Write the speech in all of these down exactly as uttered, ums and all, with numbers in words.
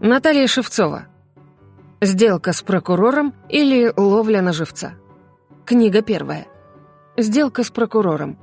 Наталья Шевцова. Сделка с прокурором или ловля на живца. Книга первая. Сделка с прокурором.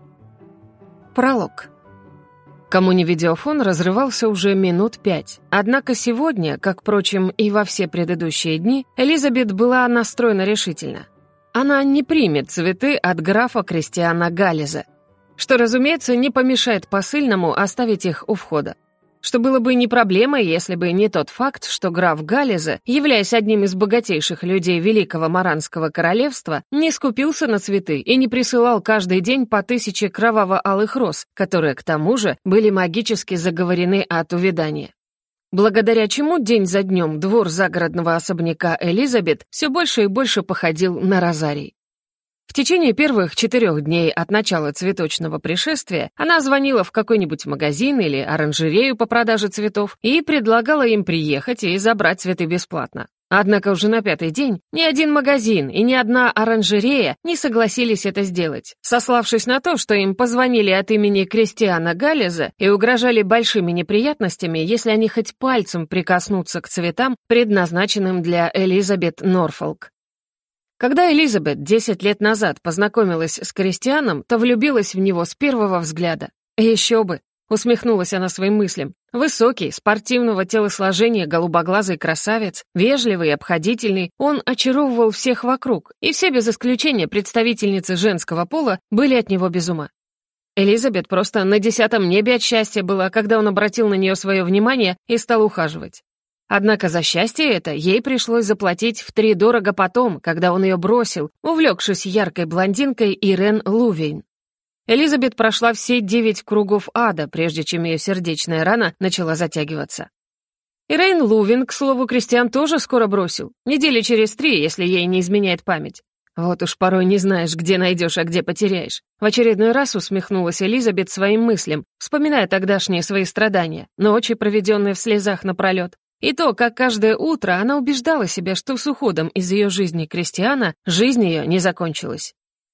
Пролог. Коммуни-видеофон разрывался уже минут пять. Однако сегодня, как, впрочем, и во все предыдущие дни, Элизабет была настроена решительно. Она не примет цветы от графа Кристиана Галлеза, что, разумеется, не помешает посыльному оставить их у входа. Что было бы не проблемой, если бы не тот факт, что граф Галлеза, являясь одним из богатейших людей Великого Маранского королевства, не скупился на цветы и не присылал каждый день по тысяче кроваво-алых роз, которые, к тому же, были магически заговорены от увядания. Благодаря чему день за днем двор загородного особняка Элизабет все больше и больше походил на розарий. В течение первых четырех дней от начала цветочного пришествия она звонила в какой-нибудь магазин или оранжерею по продаже цветов и предлагала им приехать и забрать цветы бесплатно. Однако уже на пятый день ни один магазин и ни одна оранжерея не согласились это сделать, сославшись на то, что им позвонили от имени Кристиана Галлеза и угрожали большими неприятностями, если они хоть пальцем прикоснутся к цветам, предназначенным для Элизабет Норфолк. Когда Элизабет десять лет назад познакомилась с Кристианом, то влюбилась в него с первого взгляда. Еще бы, усмехнулась она своим мыслям. Высокий, спортивного телосложения голубоглазый красавец, вежливый и обходительный, он очаровывал всех вокруг, и все без исключения представительницы женского пола были от него без ума. Элизабет просто на десятом небе от счастья была, когда он обратил на нее свое внимание и стал ухаживать. Однако за счастье это ей пришлось заплатить втридорого потом, когда он ее бросил, увлекшись яркой блондинкой Ирен Лувейн. Элизабет прошла все девять кругов ада, прежде чем ее сердечная рана начала затягиваться. Ирен Лувейн, к слову, Кристиан тоже скоро бросил, недели через три, если ей не изменяет память. Вот уж порой не знаешь, где найдешь, а где потеряешь. В очередной раз усмехнулась Элизабет своим мыслям, вспоминая тогдашние свои страдания, ночи, проведенные в слезах напролет. И то, как каждое утро она убеждала себя, что с уходом из ее жизни Кристиана жизнь ее не закончилась.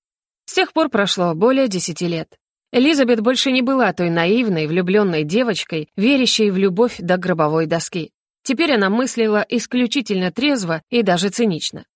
С тех пор прошло более десяти лет. Элизабет больше не была той наивной, влюбленной девочкой, верящей в любовь до гробовой доски. Теперь она мыслила исключительно трезво и даже цинично.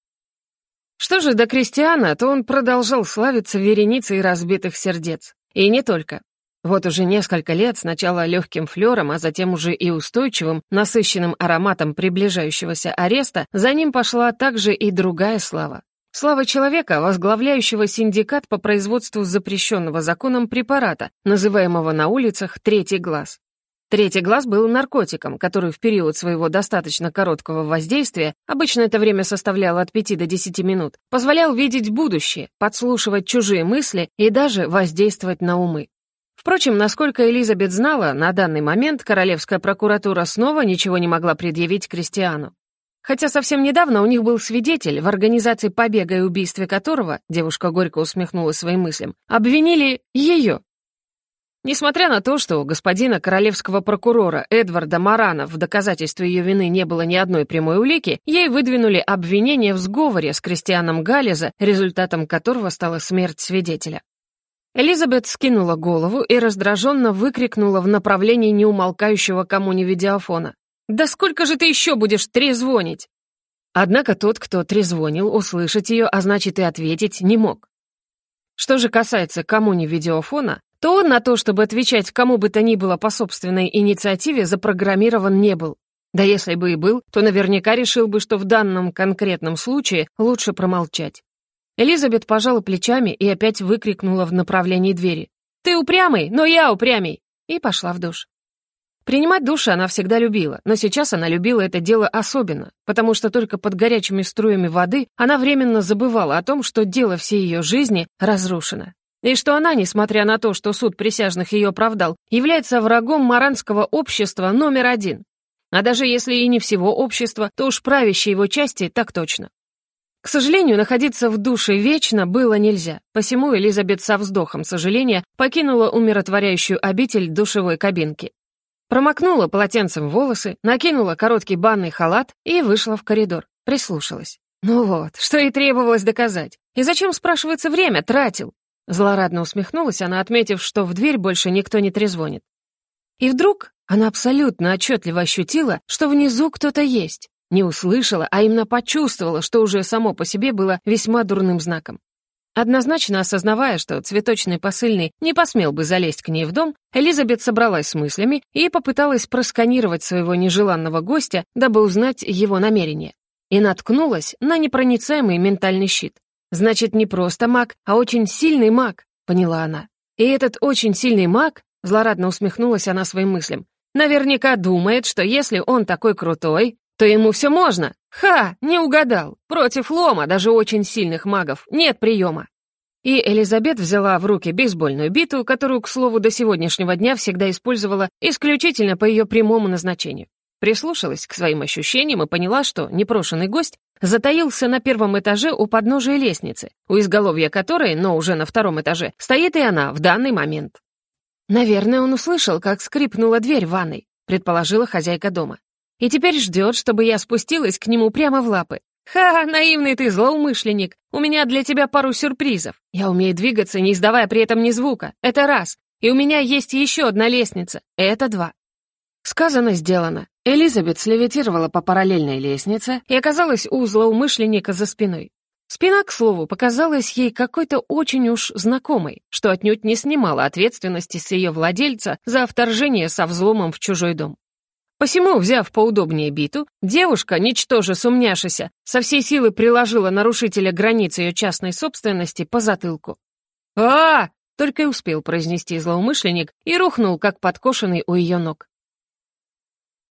Что же до Кристиана, то он продолжал славиться вереницей разбитых сердец. И не только. Вот уже несколько лет, сначала легким флером, а затем уже и устойчивым, насыщенным ароматом приближающегося ареста, за ним пошла также и другая слава. Слава человека, возглавляющего синдикат по производству запрещенного законом препарата, называемого на улицах «третий глаз». Третий глаз был наркотиком, который в период своего достаточно короткого воздействия, обычно это время составляло от пяти до десяти минут, позволял видеть будущее, подслушивать чужие мысли и даже воздействовать на умы. Впрочем, насколько Элизабет знала, на данный момент королевская прокуратура снова ничего не могла предъявить Кристиану. Хотя совсем недавно у них был свидетель, в организации побега и убийстве которого, девушка горько усмехнулась своим мыслям, обвинили ее. Несмотря на то, что у господина королевского прокурора Эдварда Марана в доказательстве ее вины не было ни одной прямой улики, ей выдвинули обвинение в сговоре с Кристианом Галлеза, результатом которого стала смерть свидетеля. Элизабет скинула голову и раздраженно выкрикнула в направлении неумолкающего коммуни-видеофона. «Да сколько же ты еще будешь трезвонить?» Однако тот, кто трезвонил, услышать ее, а значит и ответить, не мог. Что же касается коммуни-видеофона, то он на то, чтобы отвечать кому бы то ни было по собственной инициативе, запрограммирован не был. Да если бы и был, то наверняка решил бы, что в данном конкретном случае лучше промолчать. Элизабет пожала плечами и опять выкрикнула в направлении двери. «Ты упрямый, но я упрямей!» И пошла в душ. Принимать душ она всегда любила, но сейчас она любила это дело особенно, потому что только под горячими струями воды она временно забывала о том, что дело всей ее жизни разрушено. И что она, несмотря на то, что суд присяжных ее оправдал, является врагом маранского общества номер один. А даже если и не всего общества, то уж правящей его части так точно. К сожалению, находиться в душе вечно было нельзя, посему Элизабет со вздохом сожаления покинула умиротворяющую обитель душевой кабинки. Промокнула полотенцем волосы, накинула короткий банный халат и вышла в коридор, прислушалась. Ну вот, что и требовалось доказать. И зачем, спрашивается, время тратил? Злорадно усмехнулась она, отметив, что в дверь больше никто не трезвонит. И вдруг Она абсолютно отчетливо ощутила, что внизу кто-то есть. Не услышала, а именно почувствовала, что уже само по себе было весьма дурным знаком. Однозначно осознавая, что цветочный посыльный не посмел бы залезть к ней в дом, Элизабет собралась с мыслями и попыталась просканировать своего нежеланного гостя, дабы узнать его намерения. И наткнулась на непроницаемый ментальный щит. «Значит, не просто маг, а очень сильный маг», — поняла она. «И этот очень сильный маг», — злорадно усмехнулась она своим мыслям, «наверняка думает, что если он такой крутой, то ему все можно. Ха, не угадал. Против лома, даже очень сильных магов, нет приема». И Элизабет взяла в руки бейсбольную биту, которую, к слову, до сегодняшнего дня всегда использовала исключительно по ее прямому назначению. Прислушалась к своим ощущениям и поняла, что непрошенный гость затаился на первом этаже у подножия лестницы, у изголовья которой, но уже на втором этаже, стоит и она в данный момент. «Наверное, он услышал, как скрипнула дверь в ванной», предположила хозяйка дома. «И теперь ждет, чтобы я спустилась к нему прямо в лапы. Ха, наивный ты злоумышленник, у меня для тебя пару сюрпризов. Я умею двигаться, не издавая при этом ни звука, это раз. И у меня есть еще одна лестница, это два». Сказано, сделано. Элизабет слевитировала по параллельной лестнице и оказалась у злоумышленника за спиной. Спина, к слову, показалась ей какой-то очень уж знакомой, что отнюдь не снимала ответственности с ее владельца за вторжение со взломом в чужой дом. Посему, взяв поудобнее биту, девушка, ничтоже сумняшися, со всей силы приложила нарушителя границ ее частной собственности по затылку. а, -а, -а только и успел произнести злоумышленник и рухнул, как подкошенный у ее ног.